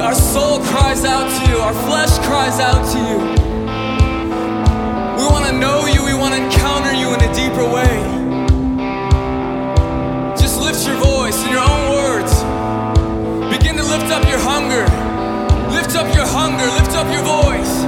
Our soul cries out to you. Our flesh cries out to you. We want to know you. We want to encounter you in a deeper way. Just lift your voice in your own words. Begin to lift up your hunger. Lift up your hunger. Lift up your voice.